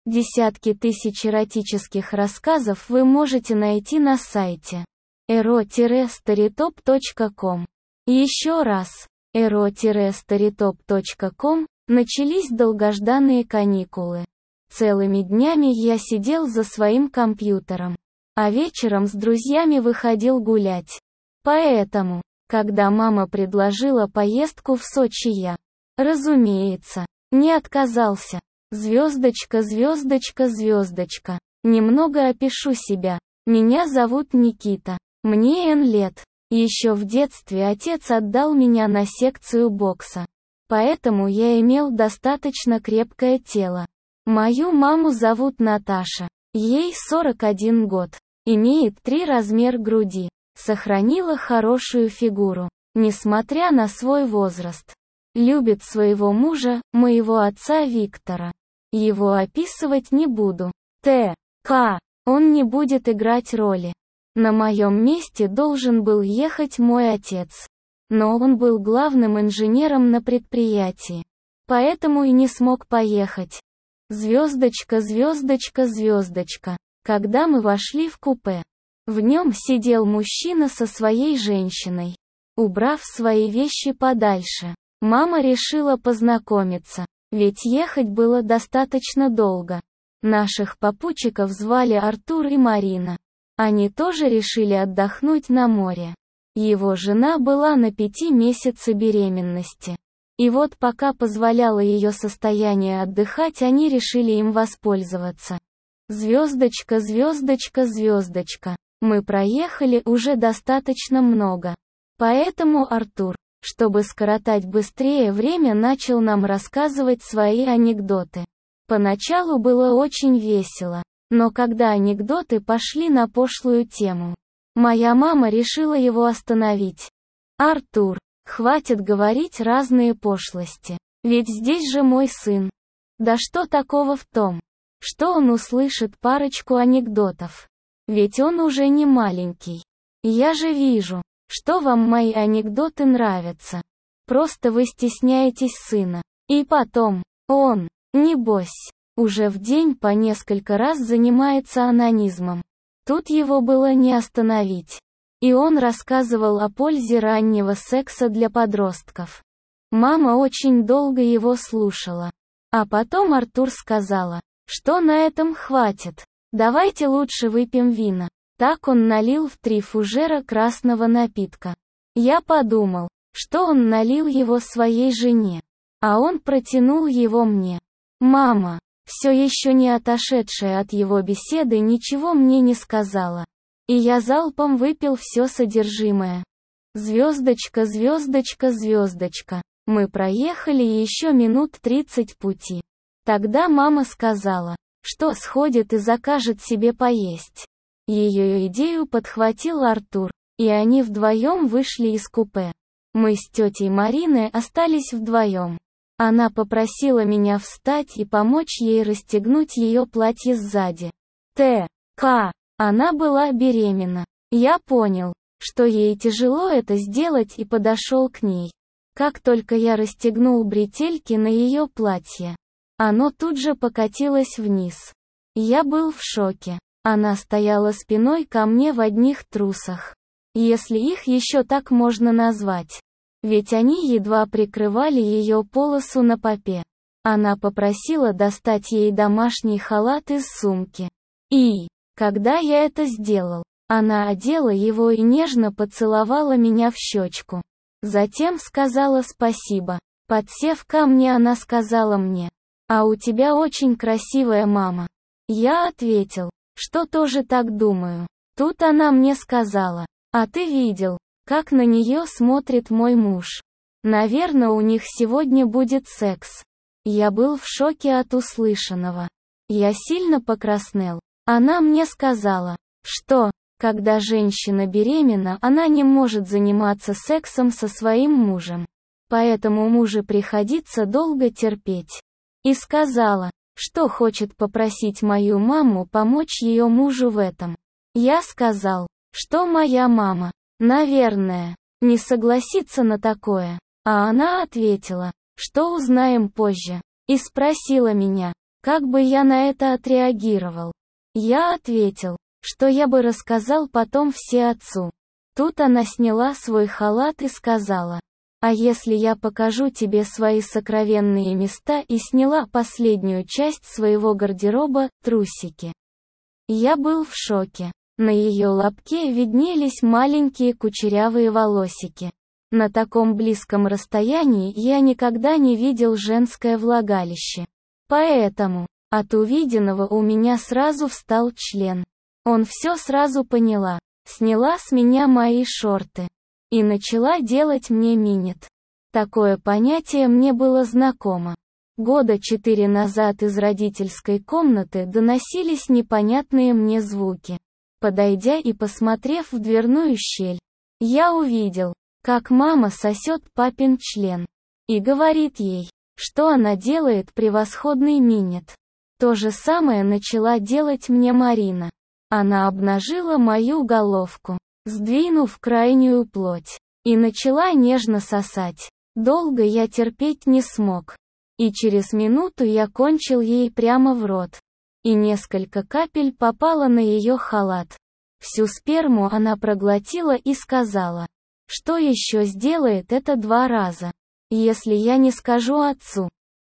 Десятки тысяч эротических рассказов вы можете найти на сайте ero-storytop.com. Еще раз, ero-storytop.com. Начались долгожданные каникулы. Целыми днями я сидел за своим компьютером, а вечером с друзьями выходил гулять. Поэтому, когда мама предложила поездку в Сочи, я, разумеется, не отказался. Звездочка, звездочка, звездочка. Немного опишу себя. Меня зовут Никита. Мне N лет. Еще в детстве отец отдал меня на секцию бокса. Поэтому я имел достаточно крепкое тело. Мою маму зовут Наташа. Ей 41 год. Имеет 3 размер груди. Сохранила хорошую фигуру, несмотря на свой возраст. Любит своего мужа, моего отца Виктора. Его описывать не буду. Т.К. Он не будет играть роли. На моем месте должен был ехать мой отец. Но он был главным инженером на предприятии. Поэтому и не смог поехать. Звездочка, звездочка, звездочка. Когда мы вошли в купе, в нем сидел мужчина со своей женщиной. Убрав свои вещи подальше, мама решила познакомиться, ведь ехать было достаточно долго. Наших попутчиков звали Артур и Марина. Они тоже решили отдохнуть на море. Его жена была на 5 месяце беременности. И вот пока позволяло ее состояние отдыхать, они решили им воспользоваться. Звездочка, звездочка, звездочка. Мы проехали уже достаточно много. Поэтому Артур, чтобы скоротать быстрее время, начал нам рассказывать свои анекдоты. Поначалу было очень весело, но когда анекдоты пошли на пошлую тему, моя мама решила его остановить. «Артур, хватит говорить разные пошлости. Ведь здесь же мой сын. Да что такого в том, что он услышит парочку анекдотов? Ведь он уже не маленький. Я же вижу, что вам мои анекдоты нравятся. Просто вы стесняетесь сына. И потом, он, небось, уже в день по несколько раз занимается онанизмом. Тут его было не остановить. И он рассказывал о пользе раннего секса для подростков. Мама очень долго его слушала. А потом Артур сказала, что на этом хватит. Давайте лучше выпьем вина. Так он налил в 3 фужера красного напитка. Я подумал, что он налил его своей жене. А он протянул его мне. Мама, все еще не отошедшая от его беседы, ничего мне не сказала. И я залпом выпил все содержимое. Звездочка, звездочка, звездочка. Мы проехали еще минут 30 пути. Тогда мама сказала, что сходит и закажет себе поесть. Ее идею подхватил Артур, и они вдвоем вышли из купе. Мы с тетей Мариной остались вдвоем. Она попросила меня встать и помочь ей расстегнуть ее платье сзади. Т.К. Она была беременна. Я понял, что ей тяжело это сделать, и подошел к ней. Как только я расстегнул бретельки на ее платье, оно тут же покатилось вниз. Я был в шоке. Она стояла спиной ко мне в одних трусах. Если их еще так можно назвать. Ведь они едва прикрывали ее полосу на попе. Она попросила достать ей домашний халат из сумки. И, когда я это сделал, она одела его и нежно поцеловала меня в щечку. Затем сказала спасибо. Подсев ко мне, она сказала мне: «А у тебя очень красивая мама». Я ответил, что тоже так думаю. Тут она мне сказала: «А ты видел, как на нее смотрит мой муж? Наверное, у них сегодня будет секс». Я был в шоке от услышанного. Я сильно покраснел. Она мне сказала, что, когда женщина беременна, она не может заниматься сексом со своим мужем. Поэтому мужу приходится долго терпеть. И сказала, что хочет попросить мою маму помочь ее мужу в этом. Я сказал, что моя мама, наверное, не согласится на такое. А она ответила, что узнаем позже. И спросила меня, Как бы я на это отреагировал? Я ответил, что я бы рассказал потом все отцу. Тут она сняла свой халат и сказала: «А если я покажу тебе свои сокровенные места?» и сняла последнюю часть своего гардероба, трусики. Я был в шоке. На ее лобке виднелись маленькие кучерявые волосики. На таком близком расстоянии я никогда не видел женское влагалище. Поэтому, от увиденного у меня сразу встал член. Он все сразу поняла. Сняла с меня мои шорты. И начала делать мне минет. Такое понятие мне было знакомо. Года 4 назад из родительской комнаты доносились непонятные мне звуки. Подойдя и посмотрев в дверную щель, я увидел, как мама сосет папин член. И говорит ей, что она делает превосходный минет. То же самое начала делать мне Марина. Она обнажила мою головку, сдвинув крайнюю плоть, и начала нежно сосать. Долго я терпеть не смог. И через минуту я кончил ей прямо в рот. И несколько капель попало на ее халат. Всю сперму она проглотила и сказала, что еще сделает это 2 раза, если я не скажу отцу.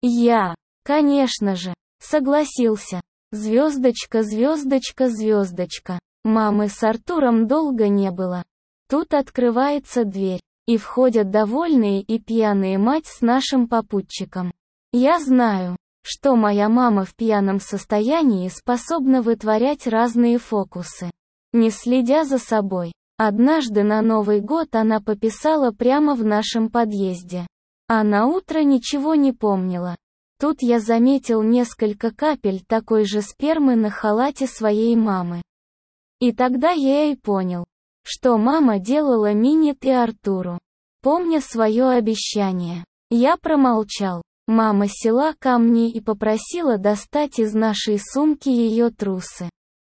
Я, конечно же, согласился. Звездочка, звездочка, звездочка. Мамы с Артуром долго не было. Тут открывается дверь, и входят довольные и пьяные мать с нашим попутчиком. Я знаю, что моя мама в пьяном состоянии способна вытворять разные фокусы, не следя за собой. Однажды на Новый год она пописала прямо в нашем подъезде. А на утро ничего не помнила. Тут я заметил несколько капель такой же спермы на халате своей мамы. И тогда я и понял, что мама делала минет и Артуру. Помня свое обещание, я промолчал. Мама села ко мне и попросила достать из нашей сумки ее трусы.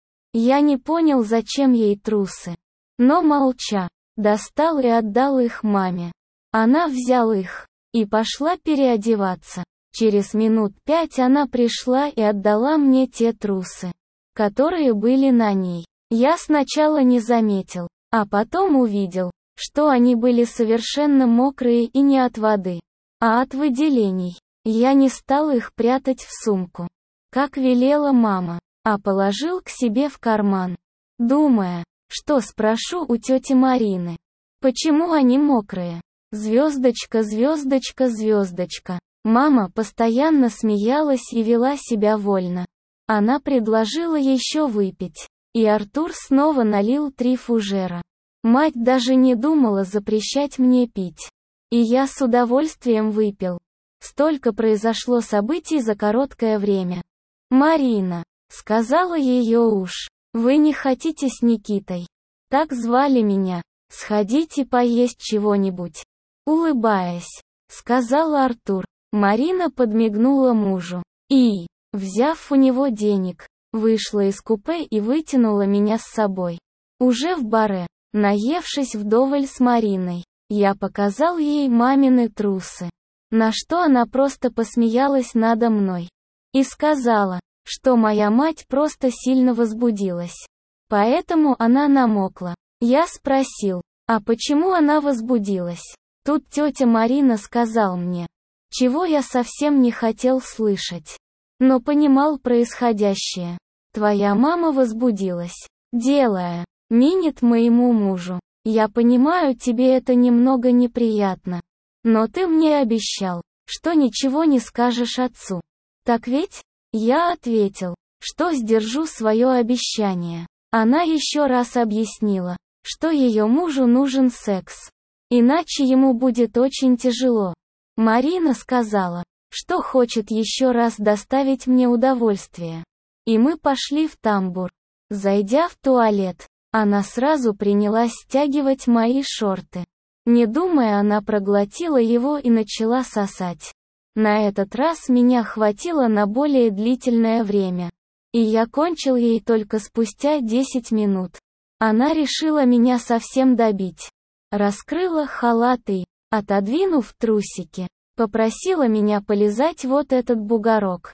Я не понял, зачем ей трусы. Но молча, достал и отдал их маме. Она взяла их и пошла переодеваться. Через минут 5 она пришла и отдала мне те трусы, которые были на ней. Я сначала не заметил, а потом увидел, что они были совершенно мокрые и не от воды, а от выделений. Я не стал их прятать в сумку, как велела мама, а положил к себе в карман, думая, что спрошу у тети Марины. Почему они мокрые? Звездочка, звездочка, звездочка. Мама постоянно смеялась и вела себя вольно. Она предложила еще выпить, и Артур снова налил 3 фужера. Мать даже не думала запрещать мне пить. И я с удовольствием выпил. Столько произошло событий за короткое время. «Марина», — сказала ее уж, — «вы не хотите с Никитой?» Так звали меня. «Сходите поесть чего-нибудь». Улыбаясь, сказал Артур. Марина подмигнула мужу. И, взяв у него денег, вышла из купе и вытянула меня с собой. Уже в баре, наевшись вдоволь с Мариной, я показал ей мамины трусы. На что она просто посмеялась надо мной. И сказала, что моя мать просто сильно возбудилась. Поэтому она намокла. Я спросил, а почему она возбудилась? Тут тетя Марина сказал мне, чего я совсем не хотел слышать. Но понимал происходящее. Твоя мама возбудилась, делая минет моему мужу. Я понимаю, тебе это немного неприятно. Но ты мне обещал, что ничего не скажешь отцу. Так ведь? Я ответил, что сдержу свое обещание. Она еще раз объяснила, что ее мужу нужен секс. Иначе ему будет очень тяжело. Марина сказала, что хочет еще раз доставить мне удовольствие. И мы пошли в тамбур. Зайдя в туалет, она сразу принялась стягивать мои шорты. Не думая, она проглотила его и начала сосать. На этот раз меня хватило на более длительное время. И я кончил ей только спустя 10 минут. Она решила меня совсем добить. Раскрыла халат и, отодвинув трусики, попросила меня полизать вот этот бугорок.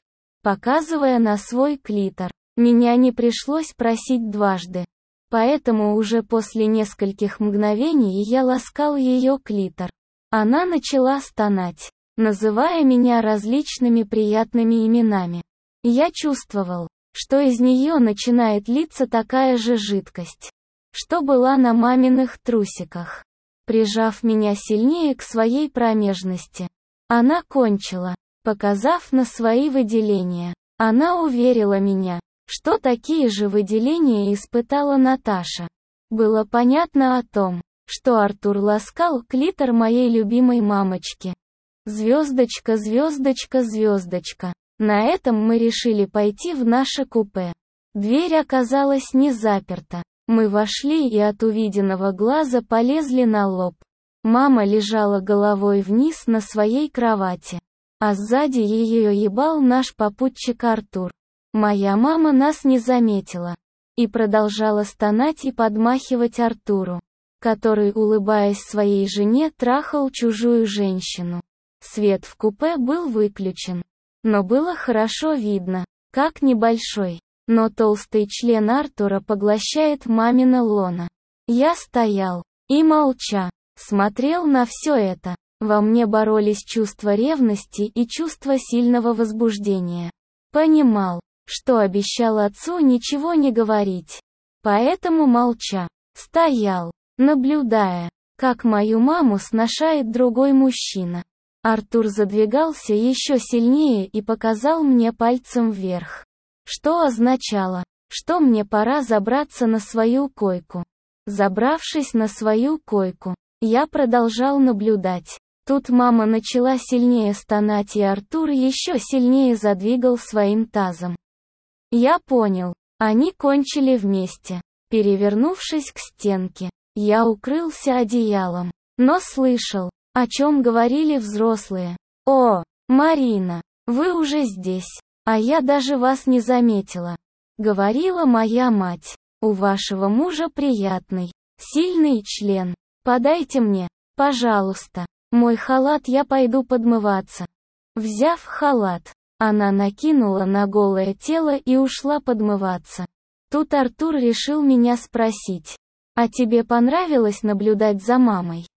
показывая на свой клитор. Меня не пришлось просить дважды. Поэтому уже после нескольких мгновений я ласкал ее клитор. Она начала стонать, называя меня различными приятными именами. Я чувствовал, что из нее начинает литься такая же жидкость, что была на маминых трусиках. Прижав меня сильнее к своей промежности, она кончила, показав на свои выделения. Она уверила меня, что такие же выделения испытала Наташа. Было понятно о том, что Артур ласкал клитор моей любимой мамочки. Звездочка, звездочка, звездочка. На этом мы решили пойти в наше купе. Дверь оказалась не заперта. Мы вошли и от увиденного глаза полезли на лоб. Мама лежала головой вниз на своей кровати, а сзади ее ебал наш попутчик Артур. Моя мама нас не заметила и продолжала стонать и подмахивать Артуру, который, улыбаясь своей жене, трахал чужую женщину. Свет в купе был выключен, но было хорошо видно, как небольшой, но толстый член Артура поглощает мамина лона. Я стоял и, молча, смотрел на все это. Во мне боролись чувство ревности и чувство сильного возбуждения. Понимал, что обещал отцу ничего не говорить. Поэтому молча, стоял, наблюдая, как мою маму сношает другой мужчина. Артур задвигался еще сильнее и показал мне пальцем вверх, что означало, что мне пора забраться на свою койку. Забравшись на свою койку, я продолжал наблюдать. Тут мама начала сильнее стонать, и Артур еще сильнее задвигал своим тазом. Я понял, они кончили вместе. Перевернувшись к стенке, я укрылся одеялом, но слышал, о чем говорили взрослые. «О, Марина, вы уже здесь, а я даже вас не заметила», — говорила моя мать. «У вашего мужа приятный, сильный член. Подайте мне, пожалуйста, мой халат, я пойду подмываться». Взяв халат, она накинула на голое тело и ушла подмываться. Тут Артур решил меня спросить: «А тебе понравилось наблюдать за мамой?»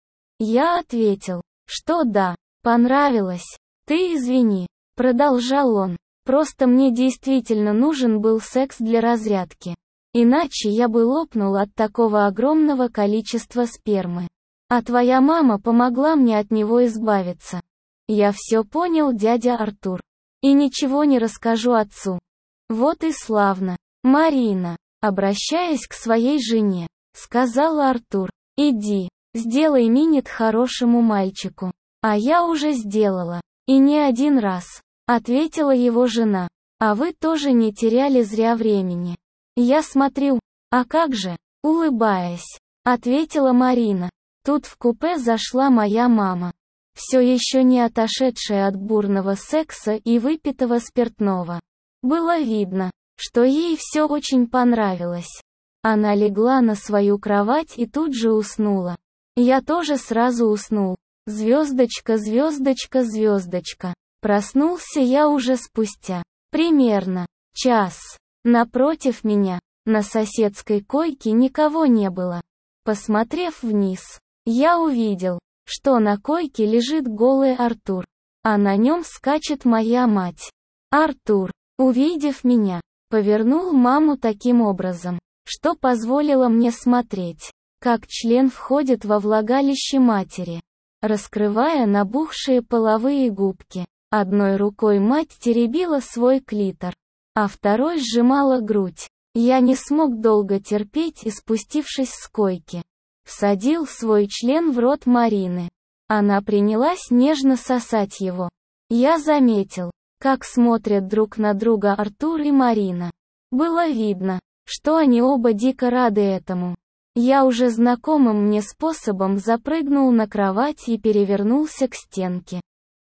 Я ответил, что да, понравилось. «Ты извини», — продолжал он, «просто мне действительно нужен был секс для разрядки. Иначе я бы лопнул от такого огромного количества спермы. А твоя мама помогла мне от него избавиться». Я все понял, дядя Артур. И ничего не расскажу отцу. Вот и славно. «Марина», обращаясь к своей жене, сказал Артур, «иди, сделай минет хорошему мальчику». «А я уже сделала. И не один раз», ответила его жена. «А вы тоже не теряли зря времени». «Я смотрю, а как же», улыбаясь, ответила Марина. Тут в купе зашла моя мама, все еще не отошедшая от бурного секса и выпитого спиртного. Было видно, что ей все очень понравилось. Она легла на свою кровать и тут же уснула. Я тоже сразу уснул. Звездочка, звездочка, звездочка. Проснулся я уже спустя примерно час. Напротив меня, на соседской койке, никого не было. Посмотрев вниз, я увидел, что на койке лежит голый Артур, а на нем скачет моя мать. Артур, увидев меня, повернул маму таким образом, что позволило мне смотреть, как член входит во влагалище матери, раскрывая набухшие половые губки. Одной рукой мать теребила свой клитор, а второй сжимала грудь. Я не смог долго терпеть и, спустившись с койки, всадил свой член в рот Марины. Она принялась нежно сосать его. Я заметил, как смотрят друг на друга Артур и Марина. Было видно, что они оба дико рады этому. Я уже знакомым мне способом запрыгнул на кровать и перевернулся к стенке.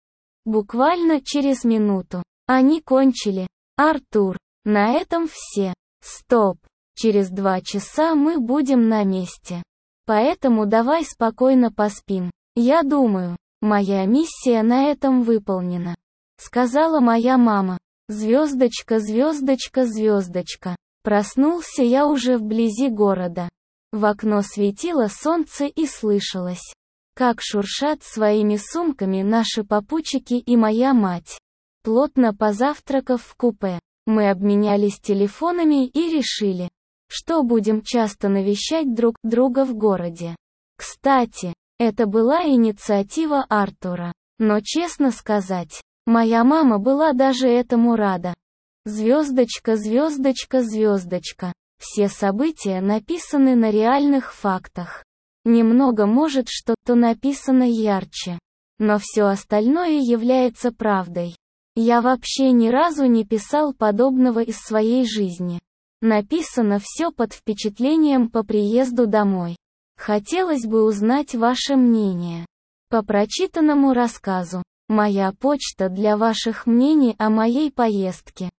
Буквально через минуту они кончили. Артур, на этом все. Стоп. Через 2 часа мы будем на месте. Поэтому давай спокойно поспим. Я думаю, моя миссия на этом выполнена, сказала моя мама. Звездочка, звездочка, звездочка. Проснулся я уже вблизи города. В окно светило солнце и слышалось, как шуршат своими сумками наши попутчики и моя мать. Плотно позавтракав в купе, мы обменялись телефонами и решили, что будем часто навещать друг друга в городе. Кстати, это была инициатива Артура. Но честно сказать, моя мама была даже этому рада. Звездочка, звездочка, звездочка. Все события написаны на реальных фактах. Немного может что-то написано ярче, но все остальное является правдой. Я вообще ни разу не писал подобного из своей жизни. Написано все под впечатлением по приезду домой. Хотелось бы узнать ваше мнение по прочитанному рассказу. Моя почта для ваших мнений о моей поездке.